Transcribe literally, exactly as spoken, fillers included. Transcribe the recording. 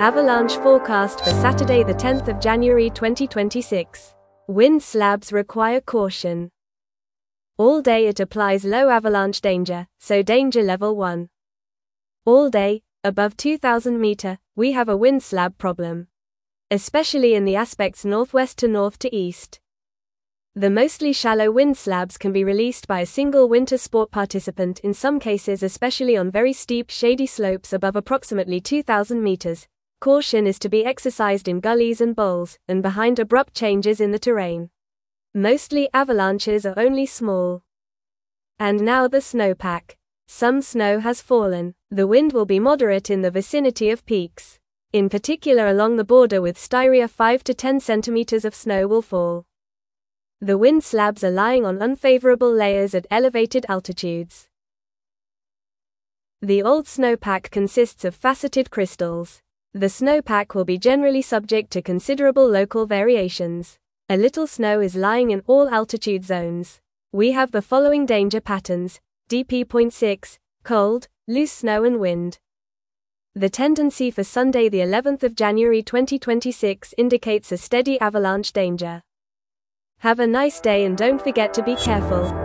Avalanche forecast for Saturday the tenth of January twenty twenty-six. Wind slabs require caution. All day it applies low avalanche danger, so danger level one. All day, above two thousand meter, we have a wind slab problem. Especially in the aspects northwest to north to east. The mostly shallow wind slabs can be released by a single winter sport participant in some cases, especially on very steep shady slopes above approximately two thousand meters. Caution is to be exercised in gullies and bowls, and behind abrupt changes in the terrain. Mostly avalanches are only small. And now the snowpack. Some snow has fallen. The wind will be moderate in the vicinity of peaks. In particular along the border with Styria, five to ten centimeters of snow will fall. The wind slabs are lying on unfavorable layers at elevated altitudes. The old snowpack consists of faceted crystals. The snowpack will be generally subject to considerable local variations. A little snow is lying in all altitude zones. We have the following danger patterns: D P zero point six, cold, loose snow and wind. The tendency for Sunday the eleventh of January twenty twenty-six indicates a steady avalanche danger. Have a nice day and don't forget to be careful.